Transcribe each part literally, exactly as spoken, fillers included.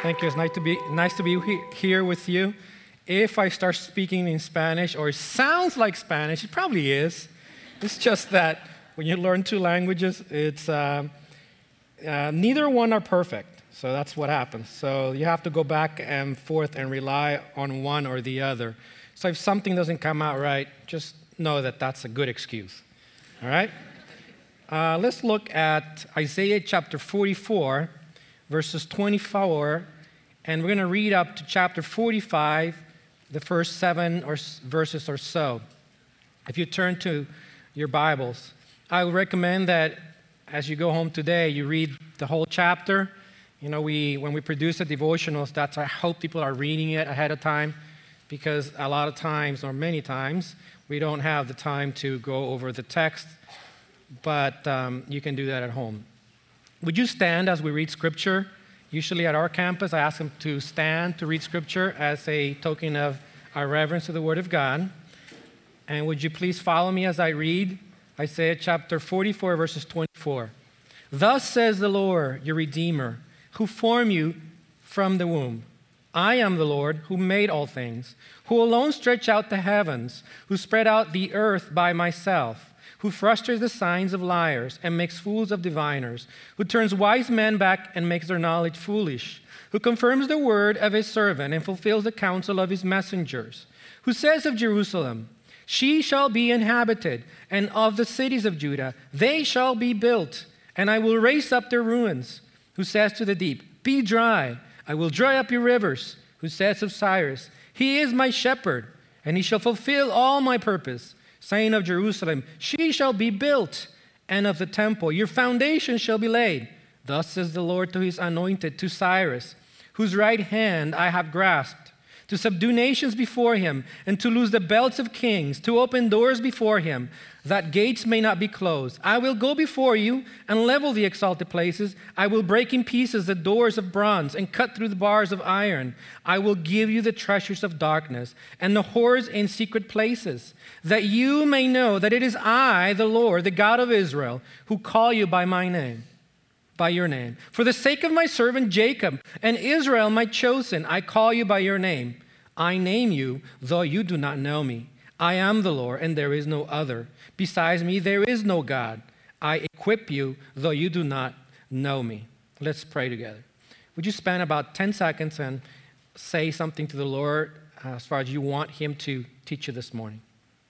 Thank you. It's nice to be nice to be he- here with you. If I start speaking in Spanish or it sounds like Spanish, it probably is. It's just that when you learn two languages, it's uh, uh, neither one are perfect. So that's what happens. So you have to go back and forth and rely on one or the other. So if something doesn't come out right, just know that that's a good excuse. All right? Uh, let's look at Isaiah chapter forty-four, verses twenty-four, and we're going to read up to chapter forty-five, the first seven or s- verses or so. If you turn to your Bibles, I would recommend that as you go home today, you read the whole chapter. You know, we when we produce the devotionals, that's I hope people are reading it ahead of time, because a lot of times, or many times, we don't have the time to go over the text, but um, you can do that at home. Would you stand as we read Scripture? Usually at our campus, I ask them to stand to read Scripture as a token of our reverence to the Word of God. And would you please follow me as I read Isaiah chapter forty-four, verses twenty-four. Thus says the Lord, your Redeemer, who formed you from the womb. I am the Lord who made all things, who alone stretched out the heavens, who spread out the earth by myself, who frustrates the signs of liars and makes fools of diviners, who turns wise men back and makes their knowledge foolish, who confirms the word of his servant and fulfills the counsel of his messengers, who says of Jerusalem, she shall be inhabited, and of the cities of Judah, they shall be built, and I will raise up their ruins, who says to the deep, be dry, I will dry up your rivers, who says of Cyrus, he is my shepherd, and he shall fulfill all my purpose, saying of Jerusalem, she shall be built, and of the temple, your foundation shall be laid. Thus says the Lord to his anointed, to Cyrus, whose right hand I have grasped, to subdue nations before him, and to loose the belts of kings, to open doors before him, that gates may not be closed. I will go before you and level the exalted places. I will break in pieces the doors of bronze and cut through the bars of iron. I will give you the treasures of darkness and the hoards in secret places, that you may know that it is I, the Lord, the God of Israel, who call you by my name. By your name. For the sake of my servant Jacob and Israel, my chosen, I call you by your name. I name you, though you do not know me. I am the Lord, and there is no other. Besides me, there is no God. I equip you, though you do not know me. Let's pray together. Would you spend about ten seconds and say something to the Lord as far as you want him to teach you this morning?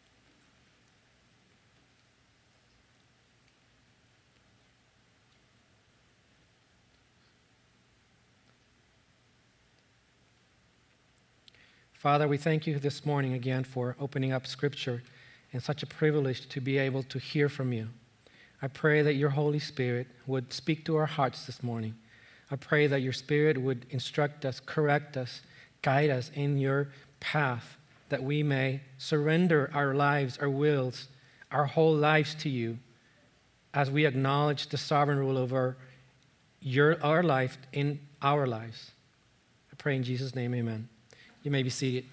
Father, we thank you this morning again for opening up Scripture, and such a privilege to be able to hear from you. I pray that your Holy Spirit would speak to our hearts this morning. I pray that your Spirit would instruct us, correct us, guide us in your path, that we may surrender our lives, our wills, our whole lives to you as we acknowledge the sovereign rule over your, our life in our lives. I pray in Jesus' name, amen. You may be seated.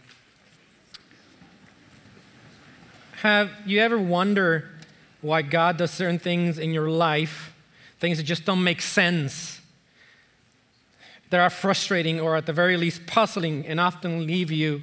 Have you ever wondered why God does certain things in your life, things that just don't make sense, that are frustrating or at the very least puzzling and often leave you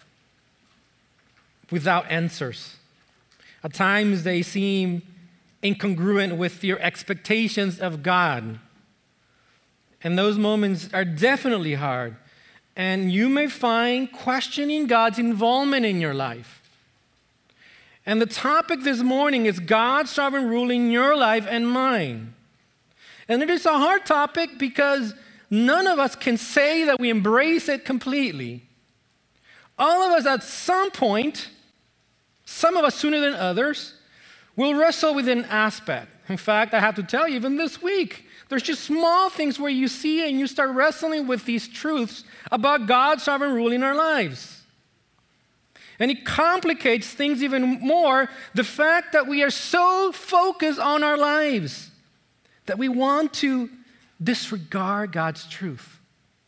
without answers? At times they seem incongruent with your expectations of God. And those moments are definitely hard. And you may find questioning God's involvement in your life. And the topic this morning is God's sovereign rule in your life and mine. And it is a hard topic because none of us can say that we embrace it completely. All of us at some point, some of us sooner than others, will wrestle with an aspect. In fact, I have to tell you, even this week, there's just small things where you see and you start wrestling with these truths about God's sovereign rule in our lives. And it complicates things even more, the fact that we are so focused on our lives that we want to disregard God's truth.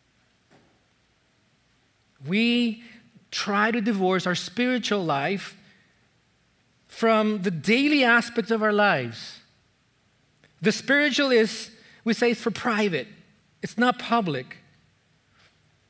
We try to divorce our spiritual life from the daily aspects of our lives. The spiritual is, we say, it's for private. It's not public.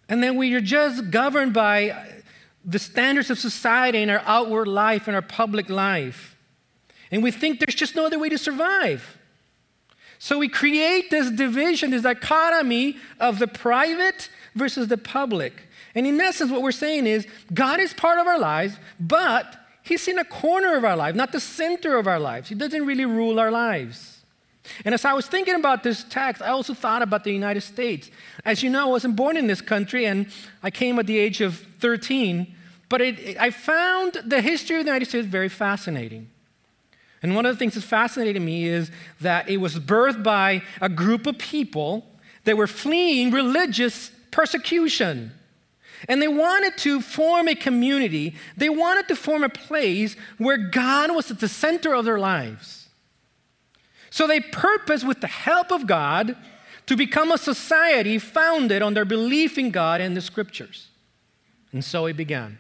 And then we are just governed by the standards of society in our outward life and our public life. And we think there's just no other way to survive. So we create this division, this dichotomy of the private versus the public. And in essence, what we're saying is God is part of our lives, but He's in a corner of our life, not the center of our lives. He doesn't really rule our lives. And as I was thinking about this text, I also thought about the United States. As you know, I wasn't born in this country, and I came at the age of thirteen. But it, it, I found the history of the United States very fascinating. And one of the things that fascinated me is that it was birthed by a group of people that were fleeing religious persecution. And they wanted to form a community. They wanted to form a place where God was at the center of their lives. So they purposed, with the help of God, to become a society founded on their belief in God and the Scriptures. And so it began.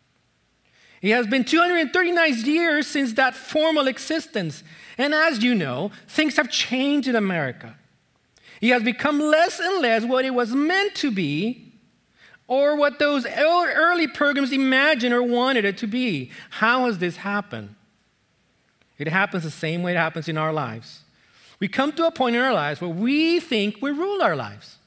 It has been two hundred thirty-nine years since that formal existence. And as you know, things have changed in America. It has become less and less what it was meant to be, or what those early pilgrims imagined or wanted it to be. How has this happened? It happens the same way it happens in our lives. We come to a point in our lives where we think we rule our lives.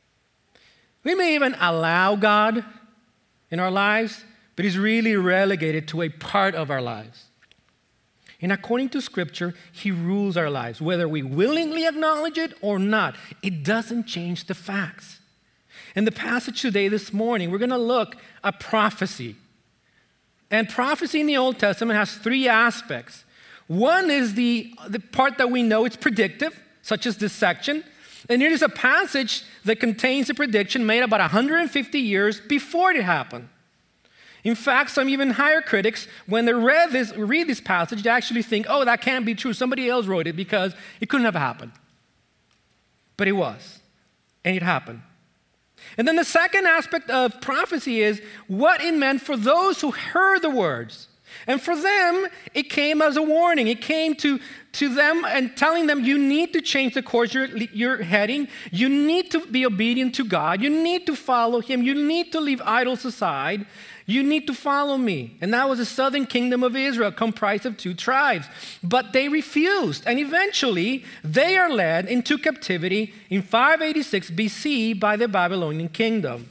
We may even allow God in our lives, but He's really relegated to a part of our lives. And according to Scripture, He rules our lives, whether we willingly acknowledge it or not. It doesn't change the facts. In the passage today, this morning, we're going to look at prophecy. And prophecy in the Old Testament has three aspects. One is the, the part that we know it's predictive, such as this section. And it is a passage that contains a prediction made about one hundred fifty years before it happened. In fact, some even higher critics, when they read this, read this passage, they actually think, oh, that can't be true. Somebody else wrote it because it couldn't have happened. But it was, and it happened. And then the second aspect of prophecy is what it meant for those who heard the words. And for them, it came as a warning. It came to, to them and telling them, you need to change the course you're, you're heading. You need to be obedient to God. You need to follow Him. You need to leave idols aside. You need to follow me. And that was the southern kingdom of Israel, comprised of two tribes. But they refused. And eventually, they are led into captivity in five eighty-six B C by the Babylonian kingdom.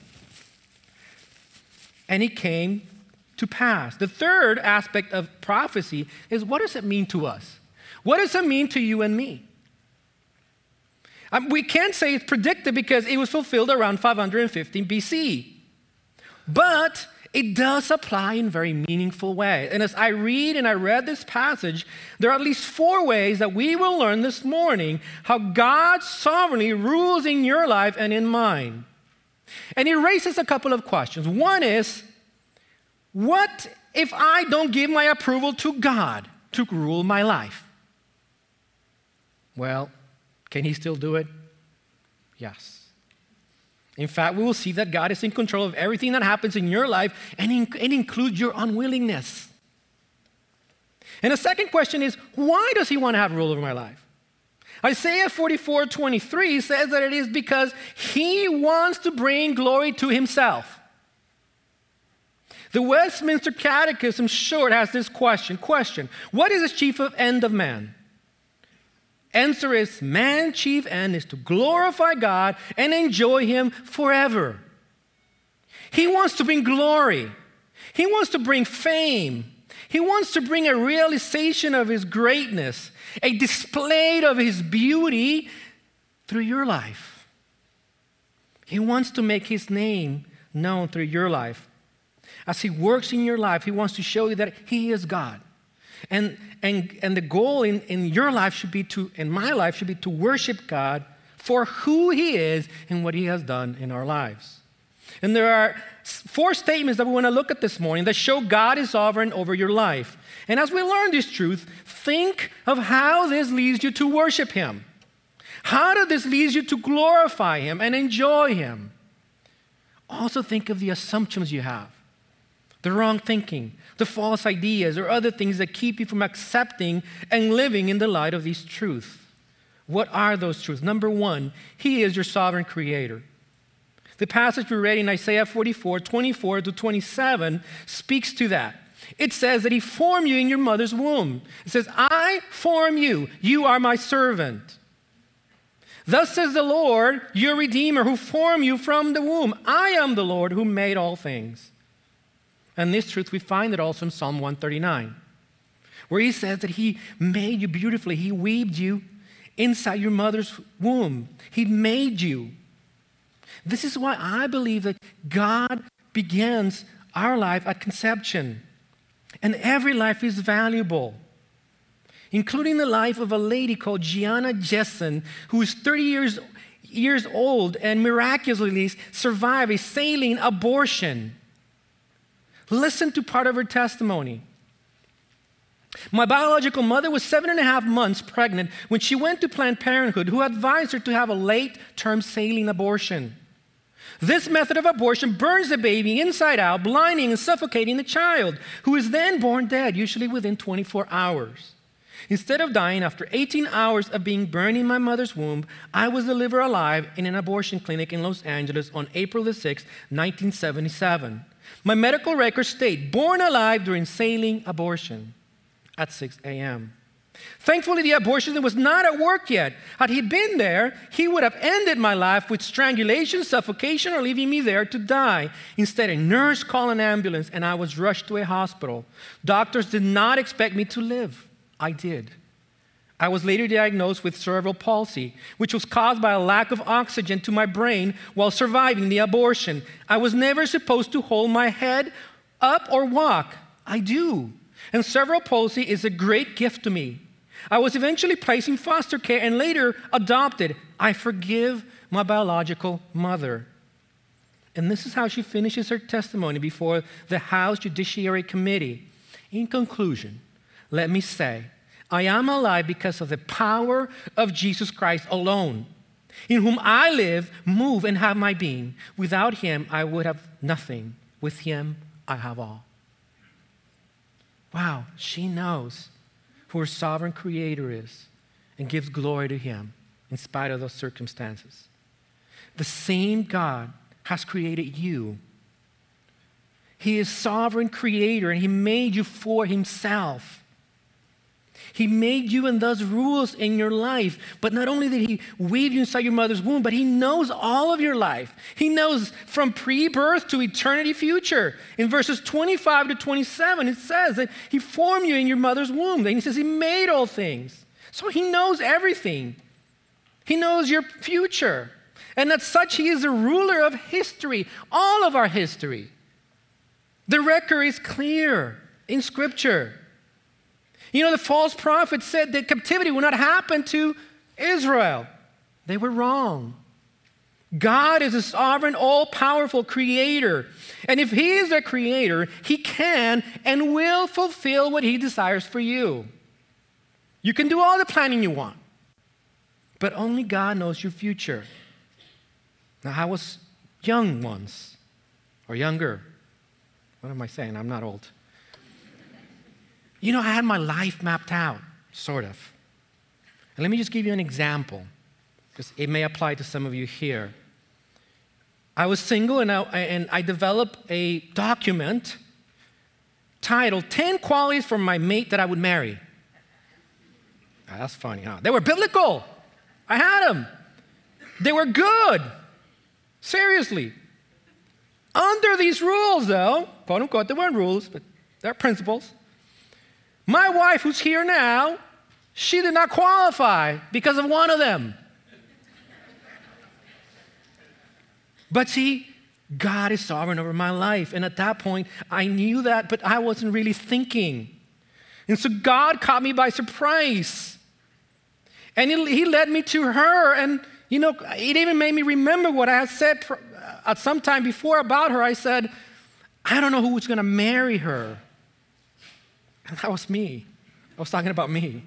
And it came to pass. The third aspect of prophecy is, what does it mean to us? What does it mean to you and me? Um, we can't say it's predicted because it was fulfilled around five hundred fifteen B C. But it does apply in very meaningful ways. And as I read and I read this passage, there are at least four ways that we will learn this morning how God sovereignly rules in your life and in mine. And it raises a couple of questions. One is, what if I don't give my approval to God to rule my life? Well, can He still do it? Yes. In fact, we will see that God is in control of everything that happens in your life, and it includes your unwillingness. And the second question is, why does He want to have rule over my life? Isaiah forty-four twenty-three says that it is because He wants to bring glory to Himself. The Westminster Catechism short has this question. Question, what is the chief end of man? Answer is, man's chief end is to glorify God and enjoy Him forever. He wants to bring glory. He wants to bring fame. He wants to bring a realization of His greatness, a display of His beauty through your life. He wants to make His name known through your life. As He works in your life, He wants to show you that He is God. And, and, and the goal in, in your life should be to, in my life, should be to worship God for who He is and what He has done in our lives. And there are four statements that we want to look at this morning that show God is sovereign over your life. And as we learn this truth, think of how this leads you to worship Him. How does this lead you to glorify Him and enjoy Him? Also think of the assumptions you have. The wrong thinking, the false ideas, or other things that keep you from accepting and living in the light of these truths. What are those truths? Number one, He is your sovereign creator. The passage we read in Isaiah forty-four, twenty-four to twenty-seven speaks to that. It says that he formed you in your mother's womb. It says, I form you. You are my servant. Thus says the Lord, your Redeemer, who formed you from the womb. I am the Lord who made all things. And this truth, we find it also in Psalm one thirty-nine, where he says that he made you beautifully. He weaved you inside your mother's womb. He made you. This is why I believe that God begins our life at conception. And every life is valuable, including the life of a lady called Gianna Jessen, who is thirty years, years old and miraculously survived a saline abortion. Listen to part of her testimony. My biological mother was seven and a half months pregnant when she went to Planned Parenthood, who advised her to have a late-term saline abortion. This method of abortion burns the baby inside out, blinding and suffocating the child, who is then born dead, usually within twenty-four hours. Instead of dying after eighteen hours of being burned in my mother's womb, I was delivered alive in an abortion clinic in Los Angeles on April the sixth, nineteen seventy-seven. My medical records state, born alive during saline abortion at six a.m. Thankfully, the abortion was not at work yet. Had he been there, he would have ended my life with strangulation, suffocation, or leaving me there to die. Instead, a nurse called an ambulance, and I was rushed to a hospital. Doctors did not expect me to live. I did. I was later diagnosed with cerebral palsy, which was caused by a lack of oxygen to my brain while surviving the abortion. I was never supposed to hold my head up or walk. I do. And cerebral palsy is a great gift to me. I was eventually placed in foster care and later adopted. I forgive my biological mother. And this is how she finishes her testimony before the House Judiciary Committee. In conclusion, let me say, I am alive because of the power of Jesus Christ alone, in whom I live, move, and have my being. Without him, I would have nothing. With him, I have all. Wow, she knows who her sovereign creator is and gives glory to him in spite of those circumstances. The same God has created you. He is sovereign creator and he made you for himself. He made you and thus rules in your life. But not only did he weave you inside your mother's womb, but he knows all of your life. He knows from pre-birth to eternity future. In verses twenty-five to twenty-seven, it says that he formed you in your mother's womb. Then he says he made all things. So he knows everything. He knows your future. And as such, he is the ruler of history, all of our history. The record is clear in Scripture. You know, the false prophet said that captivity would not happen to Israel. They were wrong. God is a sovereign, all-powerful creator. And if he is a creator, he can and will fulfill what he desires for you. You can do all the planning you want, but only God knows your future. Now, I was young once, or younger. What am I saying? I'm not old. You know, I had my life mapped out, sort of. And let me just give you an example, because it may apply to some of you here. I was single, and I, and I developed a document titled ten Qualities for My Mate That I Would Marry. Now, that's funny, huh? They were biblical. I had them. They were good. Seriously. Under these rules, though, quote unquote, they weren't rules, but they're principles. My wife, who's here now, she did not qualify because of one of them. But see, God is sovereign over my life. And at that point, I knew that, but I wasn't really thinking. And so God caught me by surprise. And he, he led me to her. And, you know, it even made me remember what I had said at some time before about her. I said, I don't know who's going to marry her. And that was me. I was talking about me.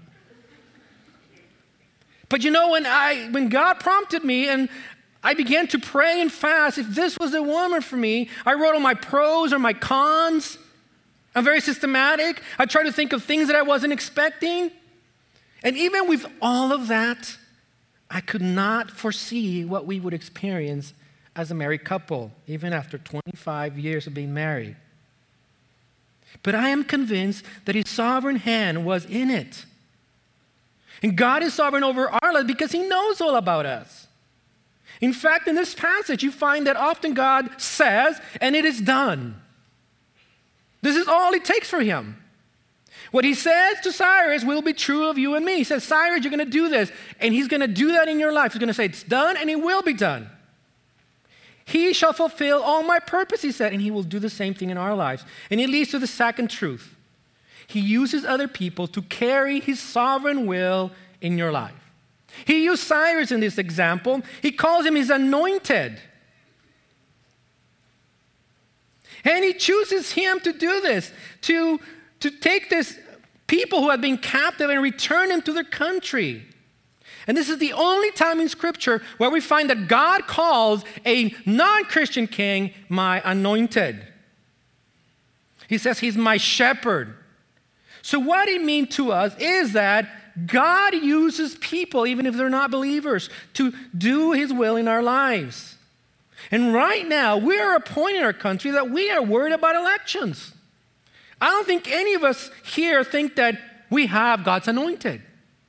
But you know, when I when God prompted me and I began to pray and fast, if this was a woman for me, I wrote all my pros or my cons. I'm very systematic. I tried to think of things that I wasn't expecting. And even with all of that, I could not foresee what we would experience as a married couple, even after twenty-five years of being married. But I am convinced that his sovereign hand was in it. And God is sovereign over our lives because he knows all about us. In fact, in this passage, you find that often God says, and it is done. This is all it takes for him. What he says to Cyrus will be true of you and me. He says, Cyrus, you're going to do this, and he's going to do that in your life. He's going to say, it's done, and it will be done. He shall fulfill all my purpose, he said, and he will do the same thing in our lives. And it leads to the second truth. He uses other people to carry his sovereign will in your life. He used Cyrus in this example. He calls him his anointed. And he chooses him to do this, to, to take this people who had been captive and return them to their country. And this is the only time in Scripture where we find that God calls a non-Christian king my anointed. He says he's my shepherd. So what it means to us is that God uses people, even if they're not believers, to do his will in our lives. And right now, we are at a point in our country that we are worried about elections. I don't think any of us here think that we have God's anointed.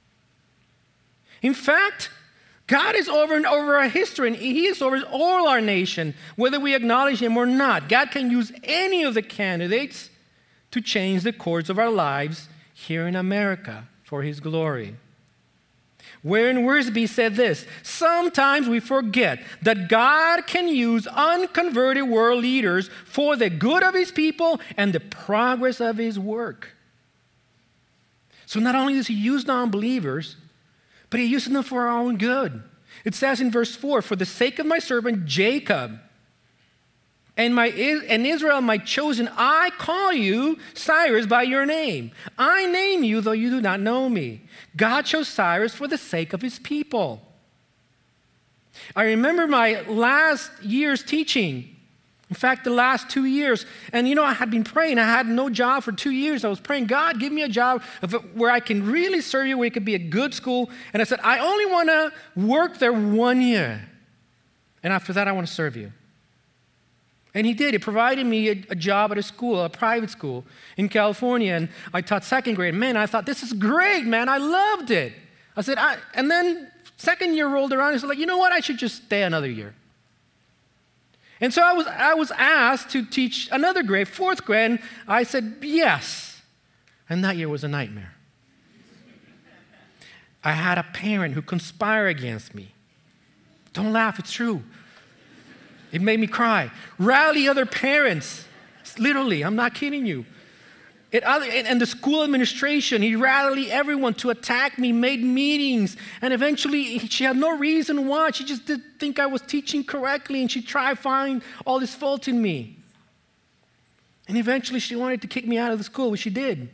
In fact, God is over and over our history, and he is over all our nation, whether we acknowledge him or not. God can use any of the candidates to change the course of our lives here in America for his glory. Warren Wiersbe said this, sometimes we forget that God can use unconverted world leaders for the good of his people and the progress of his work. So not only does he use non-believers, but he uses them for our own good. It says in verse four, for the sake of my servant Jacob and my and Israel, my chosen, I call you, Cyrus, by your name. I name you, though you do not know me. God chose Cyrus for the sake of his people. I remember my last year's teaching. In fact, the last two years. And you know, I had been praying. I had no job for two years. I was praying, God, give me a job of where I can really serve you, where it could be a good school. And I said, I only want to work there one year. And after that, I want to serve you. And he did. He provided me a, a job at a school, a private school in California. And I taught second grade. Man, I thought, this is great, man. I loved it. I said, I, and then second year rolled around. I said, like, you know what? I should just stay another year. And so I was, I was asked to teach another grade, fourth grade, and I said, yes. And that year was a nightmare. I had a parent who conspired against me. Don't laugh, it's true. It made me cry. Rally other parents. Literally, I'm not kidding you. It, and the school administration, he rallied everyone to attack me, made meetings, and eventually she had no reason why. She just didn't think I was teaching correctly, and she tried to find all this fault in me. And eventually she wanted to kick me out of the school, which she did.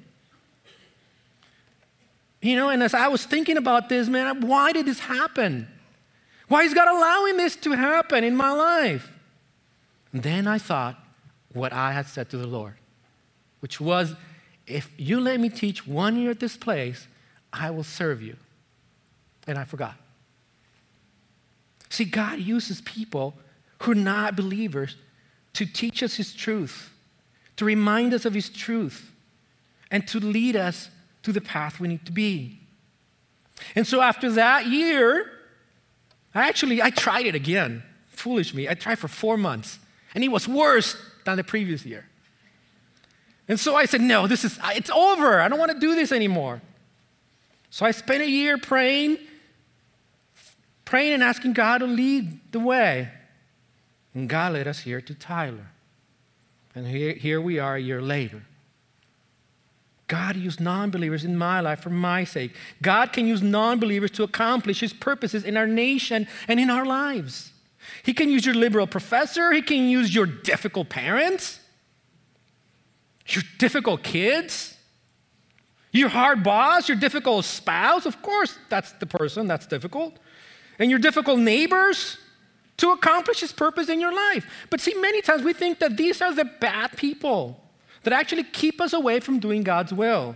You know, and as I was thinking about this, man, why did this happen? Why is God allowing this to happen in my life? And then I thought what I had said to the Lord, which was, if you let me teach one year at this place, I will serve you. And I forgot. See, God uses people who are not believers to teach us his truth, to remind us of his truth, and to lead us to the path we need to be. And so after that year, I actually, I tried it again. Foolish me. I tried for four months, and it was worse than the previous year. And so I said, no, this is, it's over. I don't want to do this anymore. So I spent a year praying, praying and asking God to lead the way. And God led us here to Tyler. And here, here we are a year later. God used non-believers in my life for my sake. God can use non-believers to accomplish his purposes in our nation and in our lives. He can use your liberal professor. He can use your difficult parents. Your difficult kids, your hard boss, your difficult spouse, of course, that's the person that's difficult, and your difficult neighbors to accomplish his purpose in your life. But see, many times we think that these are the bad people that actually keep us away from doing God's will.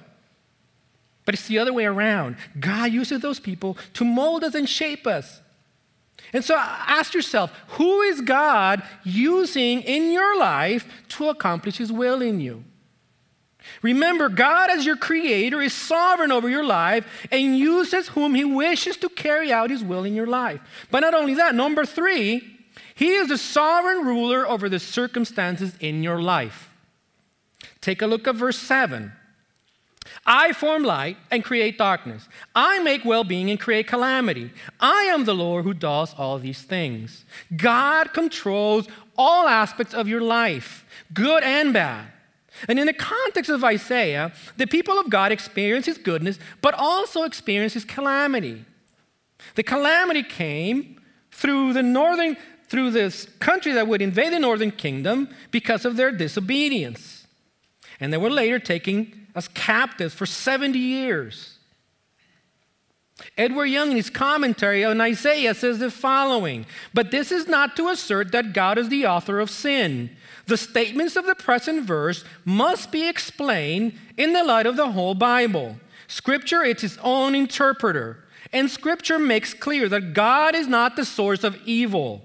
But it's the other way around. God uses those people to mold us and shape us. And so ask yourself, who is God using in your life to accomplish his will in you? Remember, God as your creator is sovereign over your life and uses whom he wishes to carry out his will in your life. But not only that, number three, he is the sovereign ruler over the circumstances in your life. Take a look at verse seven. I form light and create darkness. I make well-being and create calamity. I am the Lord who does all these things. God controls all aspects of your life, good and bad. And in the context of Isaiah, the people of God experience his goodness, but also experience his calamity. The calamity came through the northern, through this country that would invade the northern kingdom because of their disobedience. And they were later taken as captives for seventy years. Edward Young, in his commentary on Isaiah, says the following: but this is not to assert that God is the author of sin. The statements of the present verse must be explained in the light of the whole Bible. Scripture is its own interpreter, and Scripture makes clear that God is not the source of evil.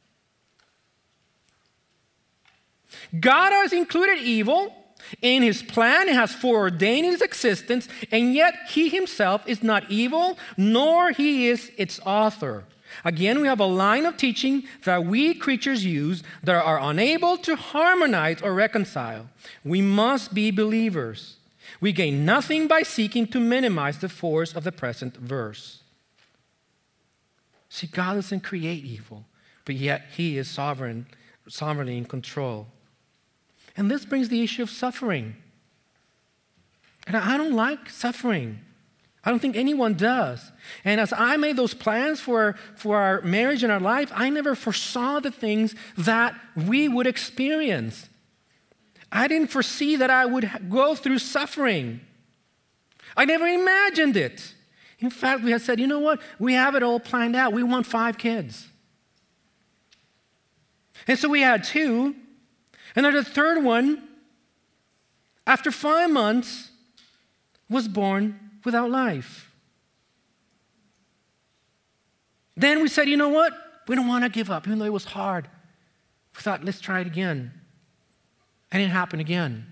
God has included evil in his plan. He has foreordained his existence, and yet he himself is not evil, nor he is its author. Again, we have a line of teaching that we creatures use that are unable to harmonize or reconcile. We must be believers. We gain nothing by seeking to minimize the force of the present verse. See, God doesn't create evil, but yet he is sovereign, sovereignly in control. And this brings the issue of suffering. And I don't like suffering. I don't think anyone does. And as I made those plans for, for our marriage and our life, I never foresaw the things that we would experience. I didn't foresee that I would go through suffering. I never imagined it. In fact, we had said, you know what? We have it all planned out. We want five kids. And so we had two. And then the third one, after five months, was born without life. Then we said, you know what? We don't want to give up, even though it was hard. We thought, let's try it again. And it happened again.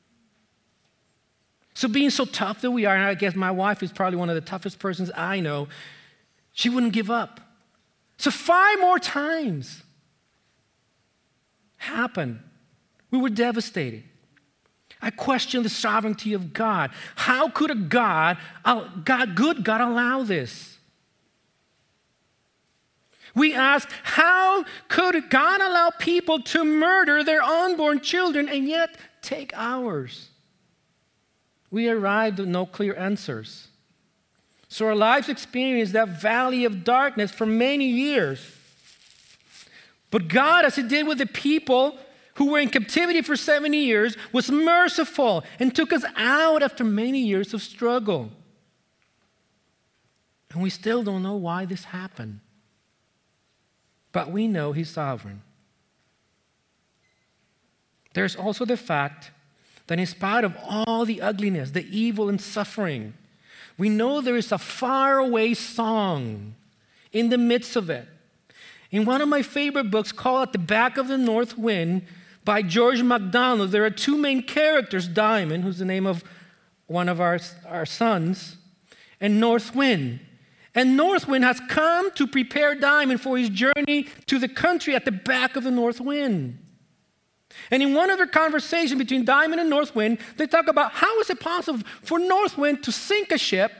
So being so tough that we are, and I guess my wife is probably one of the toughest persons I know, she wouldn't give up. So five more times happened. We were devastated. I questioned the sovereignty of God. How could a God, a God, good God, allow this? We asked, how could God allow people to murder their unborn children and yet take ours? We arrived at no clear answers. So our lives experienced that valley of darkness for many years. But God, as he did with the people who were in captivity for seventy years, was merciful and took us out after many years of struggle. And we still don't know why this happened. But we know he's sovereign. There's also the fact that in spite of all the ugliness, the evil and suffering, we know there is a faraway song in the midst of it. In one of my favorite books called At the Back of the North Wind by George MacDonald, there are two main characters, Diamond, who's the name of one of our, our sons, and North Wind. And North Wind has come to prepare Diamond for his journey to the country at the back of the North Wind. And in one of their conversations between Diamond and North Wind, they talk about how is it possible for North Wind to sink a ship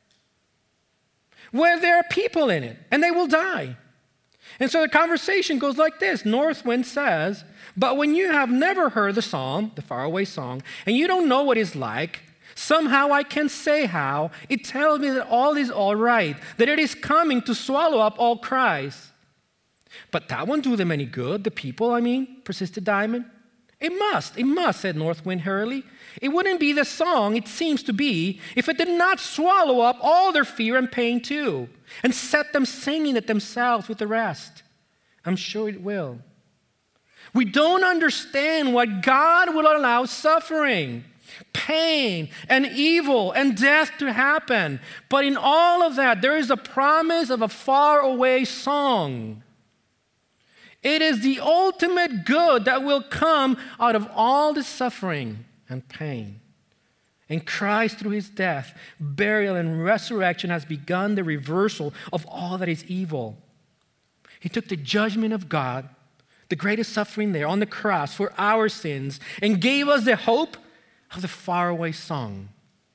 where there are people in it and they will die. And so the conversation goes like this. North Wind says, but when you have never heard the song, the faraway song, and you don't know what it's like, somehow I can say how. It tells me that all is all right, that it is coming to swallow up all cries. But that won't do them any good, the people, I mean, persisted Diamond. It must, it must, said North Wind hurriedly. It wouldn't be the song it seems to be if it did not swallow up all their fear and pain too, and set them singing it themselves with the rest. I'm sure it will. We don't understand why God will allow suffering. pain and evil and death to happen. But in all of that, there is a promise of a faraway song. It is the ultimate good that will come out of all the suffering and pain. And Christ, through his death, burial, and resurrection, has begun the reversal of all that is evil. He took the judgment of God, the greatest suffering there on the cross for our sins, and gave us the hope of the faraway song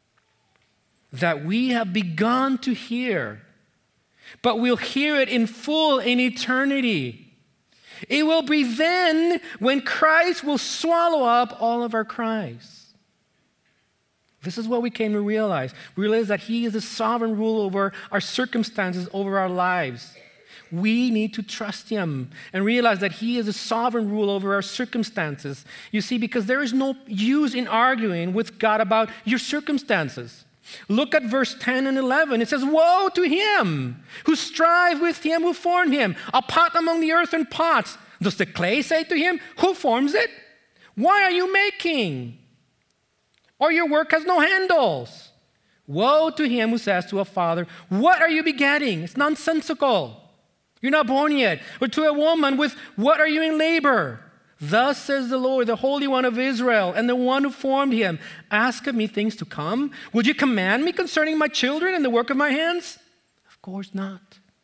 that we have begun to hear, but we'll hear it in full in eternity. It will be then when Christ will swallow up all of our cries. This is what we came to realize. We realize that he is the sovereign ruler over our circumstances, over our lives. We need to trust him and realize that he is a sovereign ruler over our circumstances. You see, because there is no use in arguing with God about your circumstances. Look at verse ten and eleven. It says, woe to him who strive with him who formed him, a pot among the earthen pots. Does the clay say to him, who forms it? Why are you making? Or your work has no handles. Woe to him who says to a father, what are you begetting? It's nonsensical. You're not born yet. Or to a woman with, what are you in labor? Thus says the Lord, the Holy One of Israel, and the one who formed him, ask of me things to come. Would you command me concerning my children and the work of my hands? Of course not.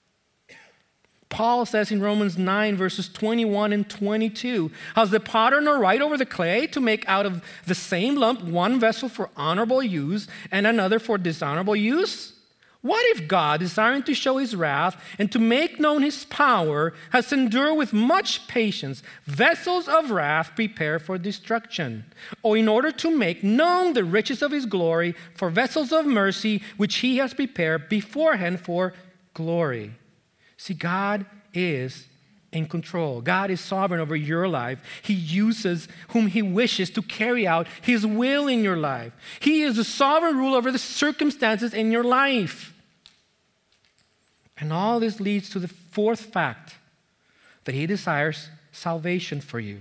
Paul says in Romans nine, verses twenty-one and twenty-two, has the potter no right over the clay to make out of the same lump one vessel for honorable use and another for dishonorable use? What if God, desiring to show his wrath and to make known his power, has endured with much patience vessels of wrath prepared for destruction, or in order to make known the riches of his glory for vessels of mercy, which he has prepared beforehand for glory? See, God is in control. God is sovereign over your life. He uses whom he wishes to carry out his will in your life. He is the sovereign ruler over the circumstances in your life. And all this leads to the fourth fact, that he desires salvation for you.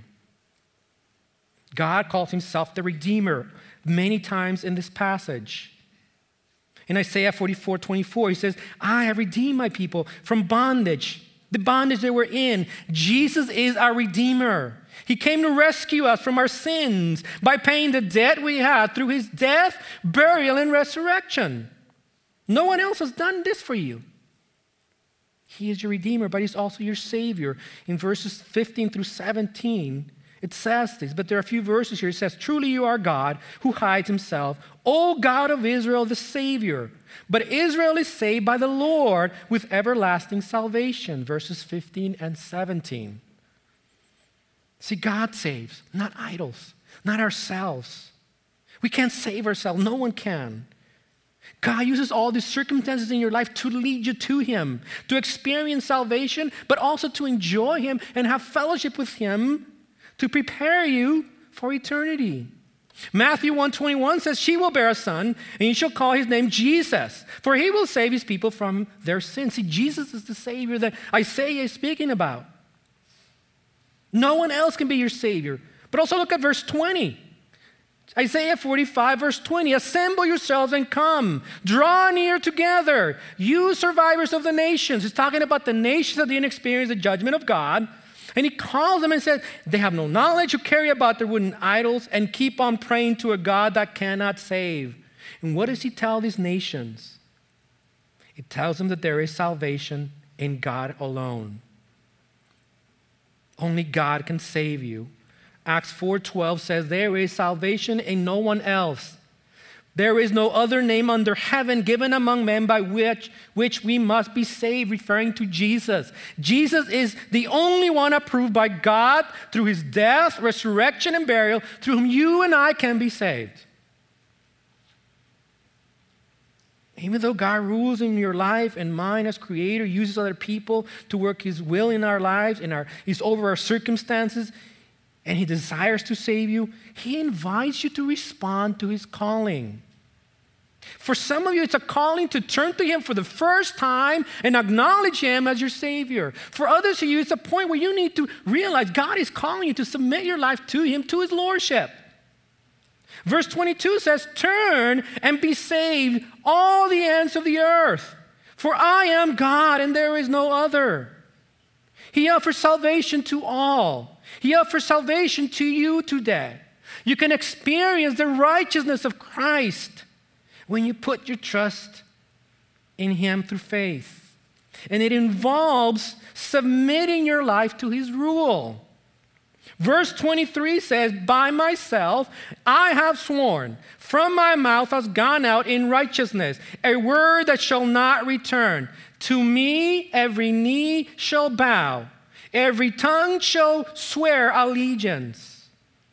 God calls himself the Redeemer many times in this passage. In Isaiah forty-four twenty-four, he says, I have redeemed my people from bondage, the bondage they were in. Jesus is our Redeemer. He came to rescue us from our sins by paying the debt we had through his death, burial, and resurrection. No one else has done this for you. He is your Redeemer, but he's also your Savior. In verses fifteen through seventeen, it says this, but there are a few verses here. It says, truly you are God who hides himself, O God of Israel, the Savior. But Israel is saved by the Lord with everlasting salvation. Verses fifteen and seventeen. See, God saves, not idols, not ourselves. We can't save ourselves. No one can. God uses all these circumstances in your life to lead you to him, to experience salvation, but also to enjoy him and have fellowship with him, to prepare you for eternity. Matthew one twenty-one says, she will bear a son, and you shall call his name Jesus, for he will save his people from their sins. See, Jesus is the Savior that Isaiah is speaking about. No one else can be your Savior. But also look at verse twenty. Isaiah forty-five, verse twenty, assemble yourselves and come. Draw near together, you survivors of the nations. He's talking about the nations that didn't experience the judgment of God. And he calls them and says, they have no knowledge who carry about their wooden idols and keep on praying to a God that cannot save. And what does he tell these nations? He tells them that there is salvation in God alone. Only God can save you. Acts four twelve says, there is salvation in no one else. There is no other name under heaven given among men by which, which we must be saved, referring to Jesus. Jesus is the only one approved by God through his death, resurrection, and burial, through whom you and I can be saved. Even though God rules in your life and mine as creator, uses other people to work his will in our lives, in our, he's over our circumstances, and he desires to save you, he invites you to respond to his calling. For some of you, it's a calling to turn to him for the first time and acknowledge him as your Savior. For others of you, it's a point where you need to realize God is calling you to submit your life to him, to his lordship. Verse twenty-two says, turn and be saved, all the ends of the earth, for I am God and there is no other. He offers salvation to all. He offers salvation to you today. You can experience the righteousness of Christ when you put your trust in Him through faith. And it involves submitting your life to His rule. Verse twenty-three says, by myself I have sworn, from my mouth has gone out in righteousness, a word that shall not return. To me every knee shall bow, every tongue shall swear allegiance.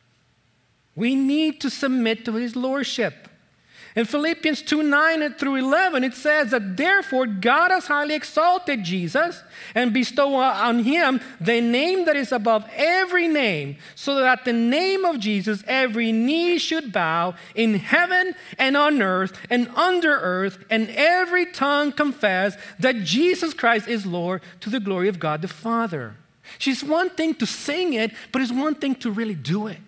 We need to submit to His lordship. In Philippians two, nine through eleven, it says that therefore God has highly exalted Jesus and bestowed on Him the name that is above every name, so that at the name of Jesus every knee should bow in heaven and on earth and under earth, and every tongue confess that Jesus Christ is Lord, to the glory of God the Father. It's one thing to sing it, but it's one thing to really do it.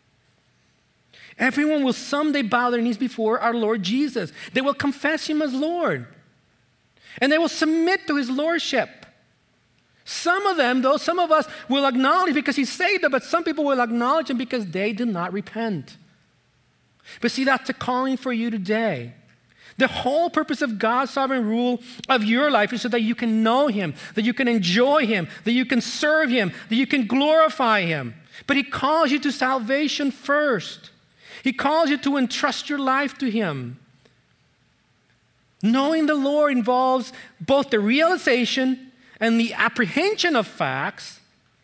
Everyone will someday bow their knees before our Lord Jesus. They will confess Him as Lord. And they will submit to His lordship. Some of them, though, some of us will acknowledge because He saved them, but some people will acknowledge Him because they did not repent. But see, that's a calling for you today. The whole purpose of God's sovereign rule of your life is so that you can know Him, that you can enjoy Him, that you can serve Him, that you can glorify Him. But He calls you to salvation first. He calls you to entrust your life to Him. Knowing the Lord involves both the realization and the apprehension of facts,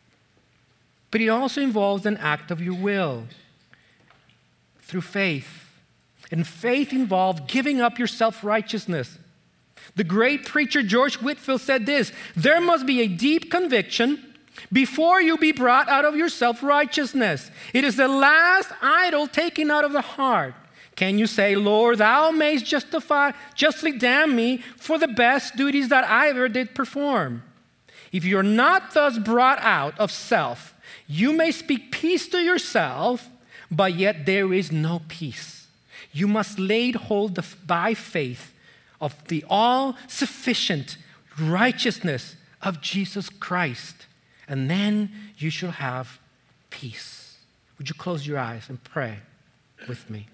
but it also involves an act of your will through faith. And faith involves giving up your self-righteousness. The great preacher George Whitefield said this, there must be a deep conviction before you be brought out of your self-righteousness. It is the last idol taken out of the heart. Can you say, Lord, thou mayst justify, justly damn me for the best duties that I ever did perform? If you're not thus brought out of self, you may speak peace to yourself, but yet there is no peace. You must lay hold of, by faith of the all-sufficient righteousness of Jesus Christ. And then you shall have peace. Would you close your eyes and pray with me?